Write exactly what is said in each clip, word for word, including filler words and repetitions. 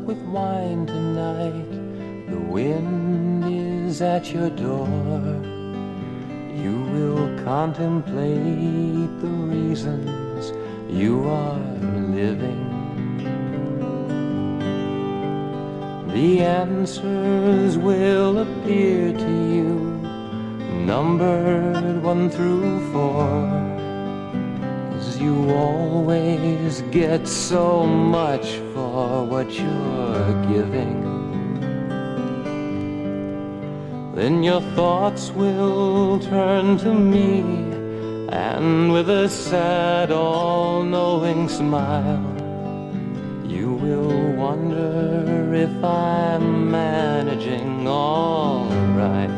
with wine tonight. The wind is at your door. You will contemplate the reasons you are living. The answers will appear to you, numbered one through four. 'Cause you always get so much for what you're giving. Then your thoughts will turn to me, and with a sad, all-knowing smile, you will wonder if I'm managing all right.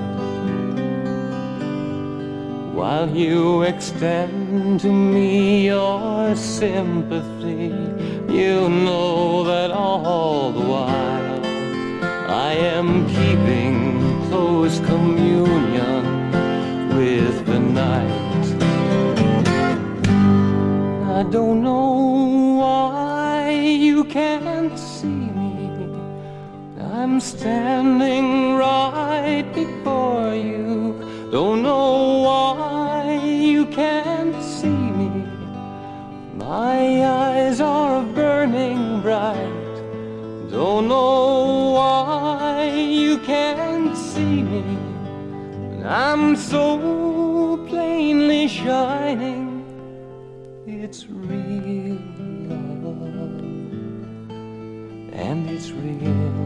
While you extend to me your sympathy, you know that all the while I am keeping close communion with the night. I don't know why you can't see me. I'm standing right before you. Don't know why you can't see me. My eyes are burning bright. Don't know why you can't see me. I'm so plainly shining. It's real love, and it's real.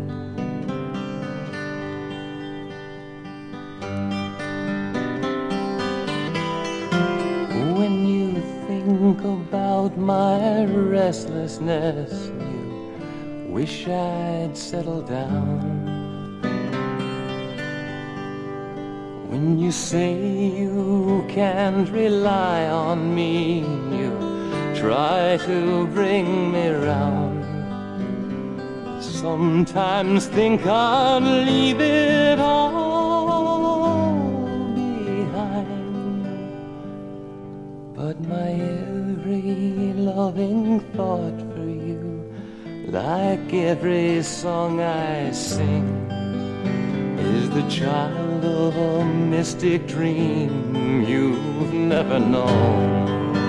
When you think about my restlessness, you wish I'd settle down. When you say you can't rely on me, you try to bring me round. Sometimes think I'd leave it all behind, but my every loving thought for you, like every song I sing, is the child of a mystic dream you've never known.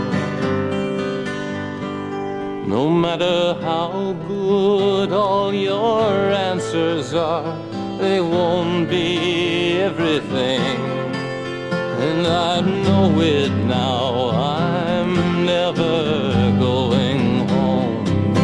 No matter how good all your answers are, they won't be everything. And I know it now, I'm never going home.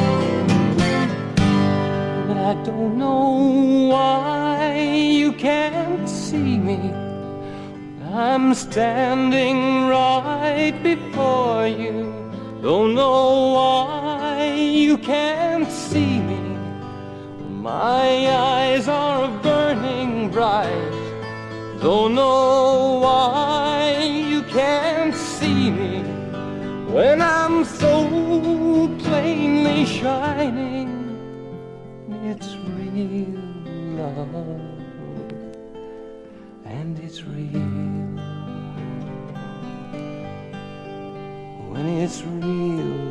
But I don't know why you can't see me. I'm standing right before you. Don't know why you can't see me. My eyes are burning bright. Don't know why you can't see me when I'm so plainly shining. It's real love, and it's real. When it's real